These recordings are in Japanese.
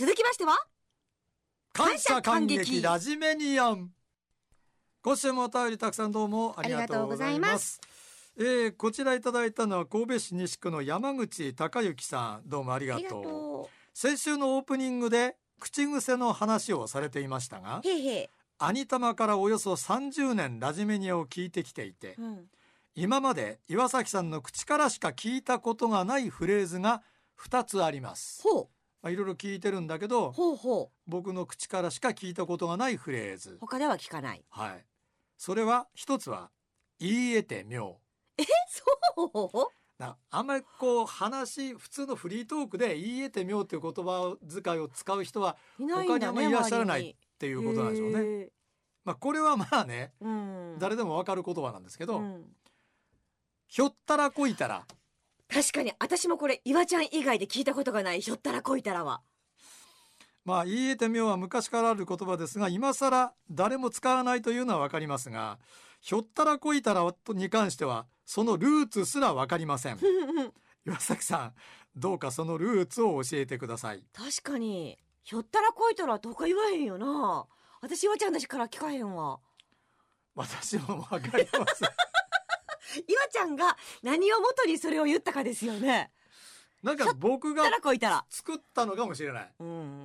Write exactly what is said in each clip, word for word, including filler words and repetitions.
続きましては感謝感激ラジメニアン。今週もお便りたくさんどうもありがとうございます。えー、こちらいただいたのは神戸市西区の山口隆之さん、どうもありがとう。ありがとう。先週のオープニングで口癖の話をされていましたが、 へへ、 アニタマからおよそさんじゅうねんラジメニアを聞いてきていて、うん、今まで岩崎さんの口からしか聞いたことがないフレーズがふたつあります。 ほう、 まあ、いろいろ聞いてるんだけど、 ほうほう、 僕の口からしか聞いたことがないフレーズ、 他では聞かない。 はい。それは一つは言い得て妙。 え、そうな、あんまりこう話、普通のフリートークで言い得て妙という言葉遣いを使う人は他にあんまりいらっしゃらないっていうことなんでしょうね。まあこれはまあね、うん、誰でもわかる言葉なんですけど、うん、ひょったらこいたら。 確かに私もこれ岩ちゃん以外で聞いたことがない、ひょったらこいたらは。 まあ言い得て妙は昔からある言葉ですが、今更誰も使わないというのはわかりますが、ひょったらこいたらに関してはそのルーツすらわかりません。岩崎さん、どうかそのルーツを教えてください。 確かにひょったらこいたらとか言わへんよな。私岩ちゃんだしから聞かへんわ。 私もわかります。 岩ちゃんが何をもとにそれを言ったかですよね。 なんか僕が作ったのかもしれない。うん、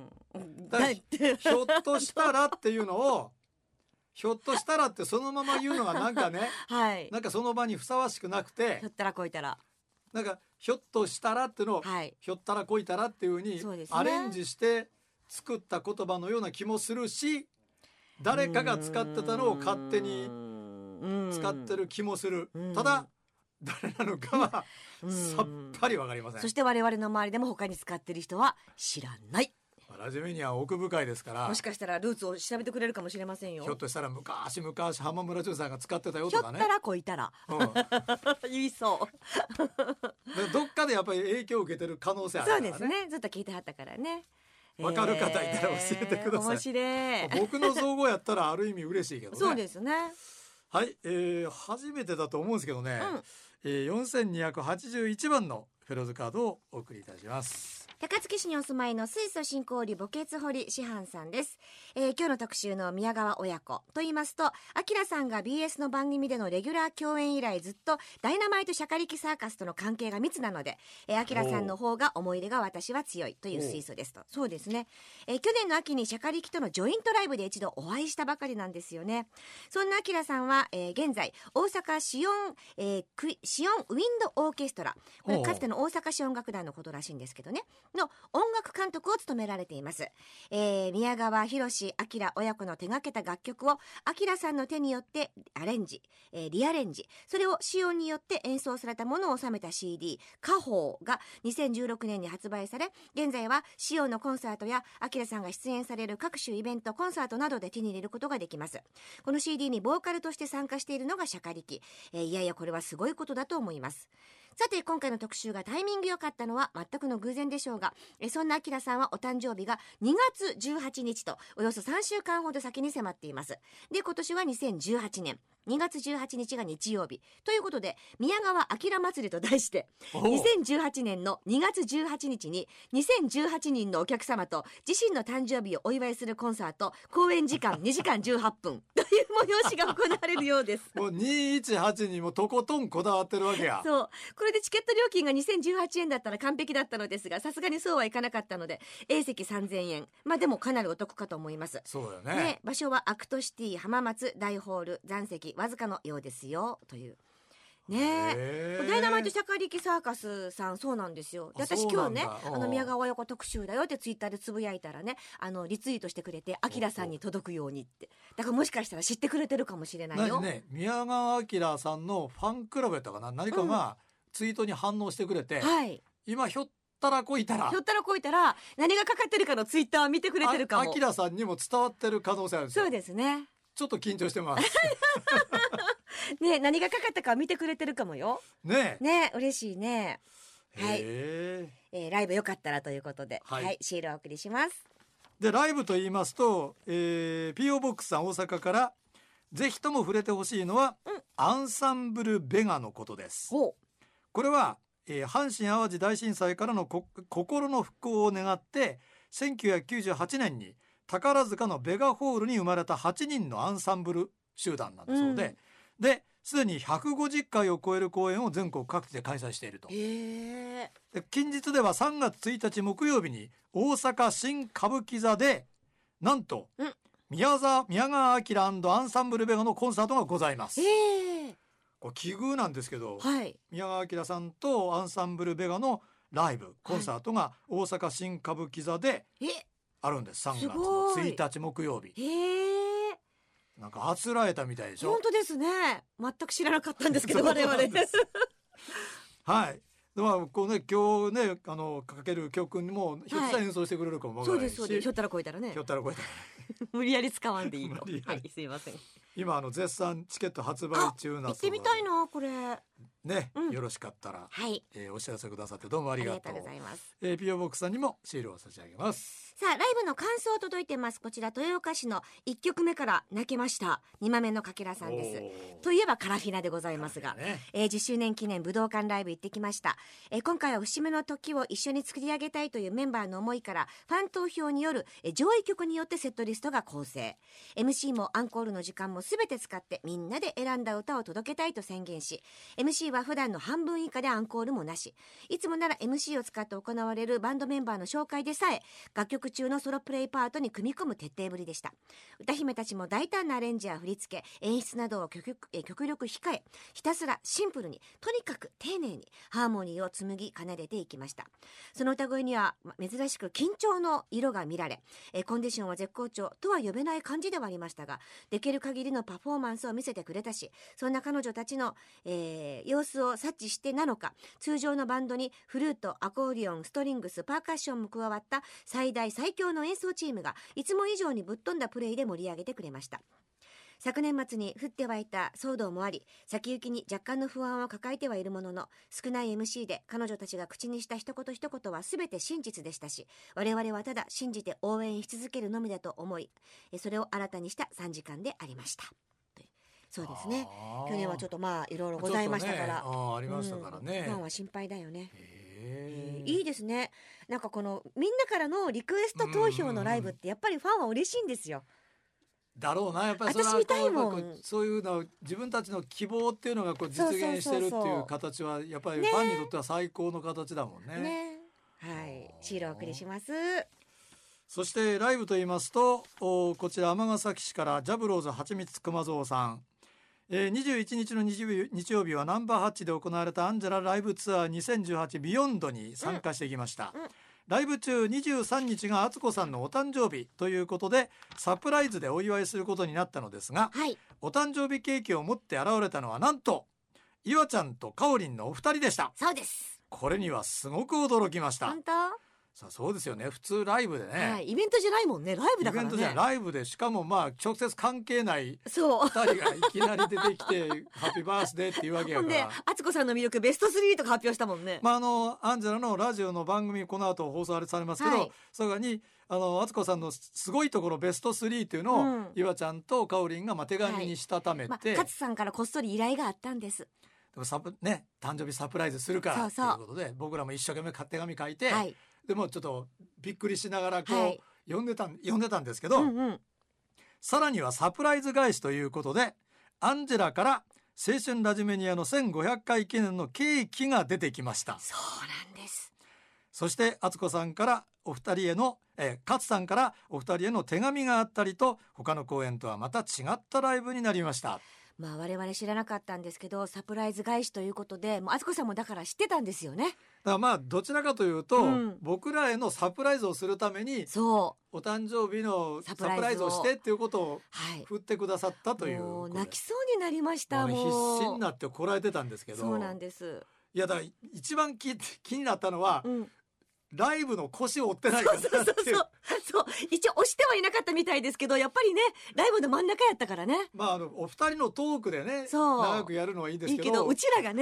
だひょっとしたらっていうのをひょっとしたらってそのまま言うのがなんかね、はい、なんかその場にふさわしくなくて、 ひょったらこいたらなんかひょっとしたらっていうのを、はい、ひょったらこいたらっていう風にアレンジして作った言葉のような気もするし、誰かが使ってたのを勝手に使ってる気もする。ただ誰なのかはさっぱりわかりません。 そして我々の周りでも他に使ってる人は知らない。 ラジメニアは奥深いですから、 もしかしたらルーツを調べてくれるかもしれませんよ。 ひょっとしたら昔昔浜村淳さんが使ってたよとかね。 ひょったらこいたら、うん、言いそうどっかでやっぱり影響を受けてる可能性あるからね。 そうですね、ずっと聞いてはったからね。 わかる方いたら教えてください。 面白い。 僕の造語やったらある意味嬉しいけどね。 そうですね。 はい、えー、初めてだと思うんですけどね、うん、えー、よんせんにひゃくはちじゅういちばんのフェローズカードをお送りいたします。 高槻市にお住まいの水素振興理墓穴堀師範さんです、えー、今日の特集の宮川親子と言いますと、あきらさんが ビーエス の番組でのレギュラー共演以来ずっとダイナマイトシャカリキサーカスとの関係が密なので、あきらさんの方が思い入れが私は強いという水素ですと。そうですね、えー、去年の秋にシャカリキとのジョイントライブで一度お会いしたばかりなんですよね。そんなあきらさんは、えー、現在大阪シオン、えー、シオンウィンドオーケストラ、これかつての大阪市音楽団のことらしいんですけどね、の音楽監督を務められています、えー、宮川博明親子の手掛けた楽曲を明さんの手によってアレンジ、えー、リアレンジ、それをシオンによって演奏されたものを収めた シーディー 家宝がにせんじゅうろくねんに発売され、現在はシオンのコンサートや明さんが出演される各種イベント、コンサートなどで手に入れることができます。この シーディー にボーカルとして参加しているのがシャカリキ、えー、いやいやこれはすごいことだと思います。さて今回の特集がタイミング良かったのは全くの偶然でしょうが、えそんなあきらさんはお誕生日がにがつじゅうはちにちとおよそさんしゅうかんほど先に迫っています。で今年はにせんじゅうはちねんにがつじゅうはちにちが日曜日ということで、宮川あきら祭りと題してにせんじゅうはちねんのにがつじゅうはちにちににせんじゅうはちにんのお客様と自身の誕生日をお祝いするコンサート、公演時間にじかんじゅうはっぷんという催しが行われるようです。 もうにひゃくじゅうはちにもとことんこだわってるわけや。 そう、これでチケット料金がにせんじゅうはちえんだったら完璧だったのですが、さすがにそうはいかなかったので A 席さんぜんえん、まあでもかなりお得かと思います。 そうよね。 ね、場所はアクトシティ浜松大ホール、残席わずかのようですよというねえ、ダイナマイトシャカリキサーカスさん、そうなんですよ。で私今日ね、あの宮川親子特集だよってツイッターでつぶやいたらね、あのリツイートしてくれて、あきらさんに届くようにって、だからもしかしたら知ってくれてるかもしれないよ。 ね、宮川明さんのファンクラブやったかな、何かがツイートに反応してくれて、うん、はい、今ひょったらこいたらひょったらこいたら何がかかってるかのツイッターを見てくれてるかも。 あきらさんにも伝わってる可能性あるんですよ。 そうですね、 ちょっと緊張してますね、何がかかったか見てくれてるかもよ。 ねね、嬉しいね。はい、えー、ライブよかったらということで、はい、はい、シールをお送りします。 でライブと言いますと、えー、ピーオー ボックスさん大阪からぜひとも触れてほしいのは、うん、アンサンブルベガのことです。これは、えー、阪神淡路大震災からのこ心の復興を願ってせんきゅうひゃくきゅうじゅうはちねんに宝塚のベガホールに生まれたはちにんのアンサンブル集団なんだそうで、うん、ですでにひゃくごじゅっかいを超える公演を全国各地で開催していると。 へで近日ではさんがつついたち木曜日に大阪新歌舞伎座でなんと、うん、宮沢宮川明アンサンブルベガのコンサートがございます。 へこれ奇遇なんですけど、 はい、 宮川明さんとアンサンブルベガのライブコンサートが大阪新歌舞伎座であるんです。さんがつのついたち木曜日。 へー、 なんかあつらえたみたいでしょ。 本当ですね。全く知らなかったんですけど我々 はい。でまあこうね今日ねあのかける曲にもひょっとしたら演奏してくれるかもわからないし、 そうですそうです。ひょったらこいたらね。 ひょったらこいたら無理やり使わんでいいと。 無理やりはい、すいません。 今あの絶賛チケット発売中な。 行ってみたいなこれね、 うん、 よろしかったら、 はい、 えー、お知らせくださってどうもありがとう。 ありがとうございます。 えー、ピオボックスさんにもシールを差し上げます。 さあライブの感想届いてます。こちら豊岡市のいっきょくめから泣けましたにまめのかけらさんです。といえばカラフィナでございますが、ねえー、じゅっしゅうねん記念武道館ライブ行ってきました。えー、今回は節目の時を一緒に作り上げたいというメンバーの思いからファン投票による、えー、上位曲によってセットリストが構成。 エムシー もアンコールの時間もすべて使ってみんなで選んだ歌を届けたいと宣言し、 エムシー は普段の半分以下でアンコールもなし。いつもなら エムシー を使って行われるバンドメンバーの紹介でさえ楽曲中のソロプレイパートに組み込む徹底ぶりでした。歌姫たちも大胆なアレンジや振り付け演出などを 極, 極力控え、ひたすらシンプルにとにかく丁寧にハーモニーを紡ぎ奏でていきました。その歌声には珍しく緊張の色が見られ、コンディションは絶好調とは呼べない感じではありましたが、できる限りのパフォーマンスを見せてくれたし、そんな彼女たちの、えー、様子を察知してなのか、通常のバンドにフルート、アコーディオン、ストリングス、パーカッションも加わった最大最強の演奏チームがいつも以上にぶっ飛んだプレイで盛り上げてくれました。昨年末に降って湧いた騒動もあり、先行きに若干の不安を抱えてはいるものの、少ない エムシー で彼女たちが口にした一言一言は全て真実でしたし、我々はただ信じて応援し続けるのみだと思い、それを新たにしたさんじかんでありました。そうですね。去年はちょっとまあいろいろございましたから、 ね、あ, ありましたからね、 うん、ファンは心配だよね。えー、いいですね。なんかこのみんなからのリクエスト投票のライブってやっぱりファンは嬉しいんですよ。 だろうな。やっぱりそれは私見たいもん。 そういうの自分たちの希望っていうのがこう実現してるっていう形はやっぱりファンにとっては最高の形だもんね。 ね、はい、シールをお送りします。 そしてライブと言いますと、こちら尼崎市からジャブローズはちみつ熊蔵さん、えー、にじゅういちにちの日曜日はナンバーハッチで行われたアンジェラライブツアーにせんじゅうはちビヨンドに参加してきました、うんうん、ライブ中にじゅうさんにちが敦子さんのお誕生日ということでサプライズでお祝いすることになったのですが、はい、お誕生日ケーキを持って現れたのはなんと岩ちゃんとかおりんのお二人でした。 そうです。 これにはすごく驚きました。 本当？ さあそうですよね。普通ライブでね、 はい、イベントじゃないもんね。ライブだからね。 イベントじゃライブで、しかもまあ直接関係ないふたりがいきなり出てきてハッピーバースデーっていうわけやから。 ほんで敦子さんの魅力ベストスリーとか発表したもんね。 まああのアンジェラのラジオの番組この後放送されますけど、はい、それにあの敦子さんのすごいところベストスリーっていうのを、うん、岩ちゃんとかおりんがまあ手紙にしたためて、はい、まあ、 勝さんからこっそり依頼があったんです。 でもサプ、ね、誕生日サプライズするからということで僕らも一生懸命手紙書いて、はい、でもちょっとびっくりしながらこう、はい、読んでた読んでたんですけど、うんうん、さらにはサプライズ返しということでアンジェラから青春ラジメニアのせんごひゃっかい記念のケーキが出てきました。 そうなんです。 そして敦子さんからお二人への、えー、勝さんからお二人への手紙があったりと他の公演とはまた違ったライブになりました。 まあ我々知らなかったんですけどサプライズ返しということでもう敦子さんもだから知ってたんですよね。だからまあどちらかというと、うん、僕らへのサプライズをするためにそうお誕生日のサプライズをしてっていうことを振ってくださったという、 はい、もう泣きそうになりました。もう必死になってこらえてたんですけど。 そうなんです。 いやだから一番 気, 気になったのは、うん、ライブの腰を折ってないかなっていう。 そうそうそうそう一応押してはいなかったみたいですけどやっぱりねライブの真ん中やったからね。 まああのお二人のトークでね長くやるのはいいですけどいいけどうちらがね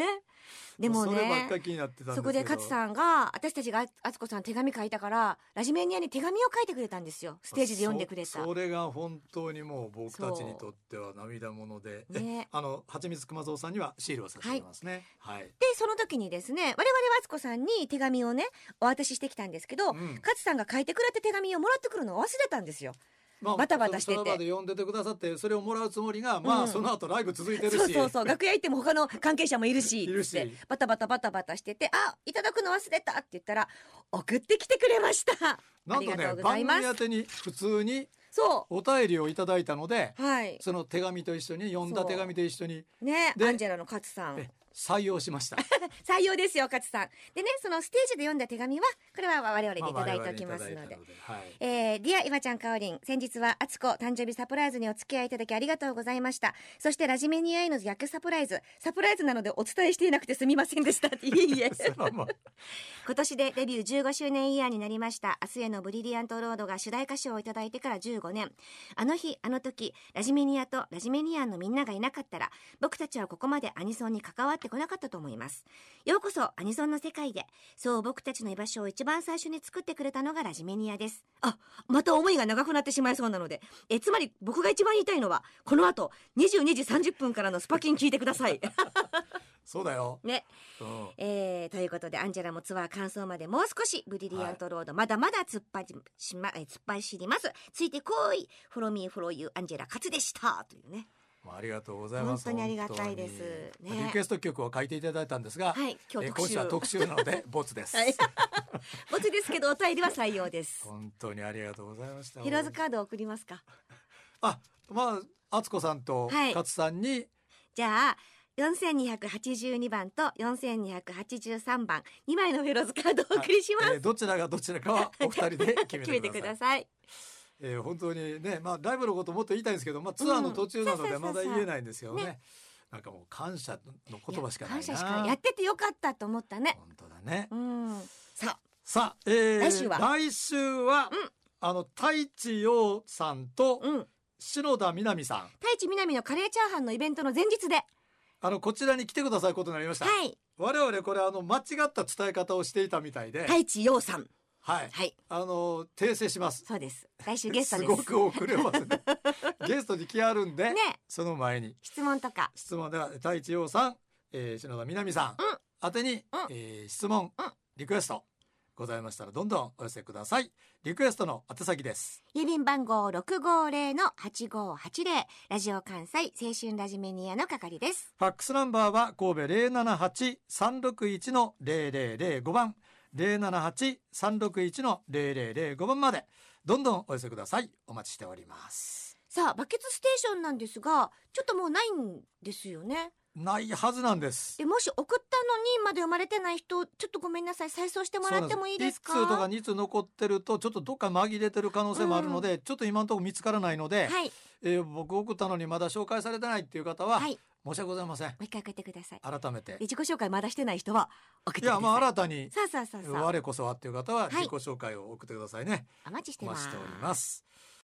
でもそればっねかり気になってたんですけど、 そこで勝さんが私たちがあつこさん手紙書いたからラジメニアに手紙を書いてくれたんですよ。ステージで読んでくれた。 そ, それが本当にもう僕たちにとっては涙もので、 ね、 あのはちみつ熊蔵さんにはシールを差し上げますね、はいはい、 でその時にですね我々はあつこさんに手紙をねお渡ししてきたんですけど、うん、勝さんが書いてくれた手紙をもらってくるのを忘れたんですよ。まあ、バタバタしててその場で読んでてくださってそれをもらうつもりが、まあ、うん、その後ライブ続いてるし、 そうそうそう楽屋行っても他の関係者もいるしいるしバタバタバタバタしててあいただくの忘れたって言ったら送ってきてくれました。 なんとね番組宛てに普通にそうお便りをいただいたので、 はい、 その手紙と一緒に読んだ手紙と一緒にねアンジェラの勝さん採用しました採用ですよ勝さんでねそのステージで読んだ手紙はこれは我々でいただいておきますので、まあ、のではい、えー、ディア岩ちゃんかおりん先日はあつこ誕生日サプライズにお付き合いいただきありがとうございました。そしてラジメニアへの逆サプライズサプライズなのでお伝えしていなくてすみませんでしたっていえいえ今年でデビューじゅうごしゅうねんイヤーになりました明日へのブリリアントロードが主題歌唱をいただいてからじゅうごねん。あの日あの時ラジメニアとラジメニアンのみんながいなかったら僕たちはここまでアニソンに関わってこなかったと思います。ようこそアニソンの世界でそう僕たちの居場所を一番最初に作ってくれたのがラジメニアです。あ、また思いが長くなってしまいそうなのでえつまり僕が一番言いたいのはこの後にじゅうにじさんじゅっぷんからのスパキン聞いてくださいそうだよね、うん、えー、ということでアンジェラもツアー完走までもう少しブリリアントロード、はい、まだまだ突っ走しま、え突っ走ります。ついてこい Follow me follow you アンジェラ勝でしたというね。 ありがとうございます。 本当にありがたいです、ね、 リクエスト曲を書いていただいたんですが、 はい、今日特集、 今週は特集なのでボツです、はい、 ボツですけどお便りは採用です。 本当にありがとうございました。 ヒローズカード送りますか。 あ、まああつこさんと勝さんに、はい、 じゃあよんせんにひゃくはちじゅうにばんとよんせんにひゃくはちじゅうさんばんにまいのフェローズカードをお送りします、 はい、えー、どちらがどちらかはお二人で決めてくださいえー、本当にね、まあ、ライブのこともっと言いたいんですけど、まあ、ツアーの途中なのでまだ言えないんですよね、うん、なんかもう感謝の言葉しかないな。 感謝しかやっててよかったと思ったね。 本当だね、 うん、さあさあ、えー、 来週は来週は、うん、あの太一陽さんと、 うん、 篠田みなみさん太一みなみのカレーチャーハンのイベントの前日であのこちらに来てくださることになりました、 はい、 我々これあの間違った伝え方をしていたみたいで太一陽さんはい、 はい、 あの訂正します。 そうです。来週ゲストです。 すごく遅れますねゲストに来あるんで、 ね、 その前に質問とか質問では太一陽さん、えー、篠田みなみさん、うん、宛てに、うん、えー、質問、うん、リクエストございましたらどんどんお寄せください。リクエストの宛先です。 郵便番号 ろくごーぜろのはちごーはちぜろ ラジオ関西青春ラジメニアの係です。 ファックスナンバーは神戸 ゼロななはちさんろくいちのゼロゼロゼロご 番ゼロななはちさんろくいちのゼロゼロゼロご番までどんどんお寄せください。お待ちしております。 さあバケツステーションなんですがちょっともうないんですよね。 ないはずなんです。 でもし送ったのにまだ読まれてない人ちょっとごめんなさい再送してもらってもいいですか。 いっつうとかにつう残ってるとちょっとどっか紛れてる可能性もあるので、うん、ちょっと今のところ見つからないので、はい、えー、僕送ったのにまだ紹介されてないっていう方は、はい、申し訳ございません。もう一回送ってください。 改めて自己紹介まだしてない人は送ってください。 いやまあ新たにさあさあさあさあ我こそはっていう方は自己紹介を送ってくださいね、 はい、お待ちしてます。 お待ちしております。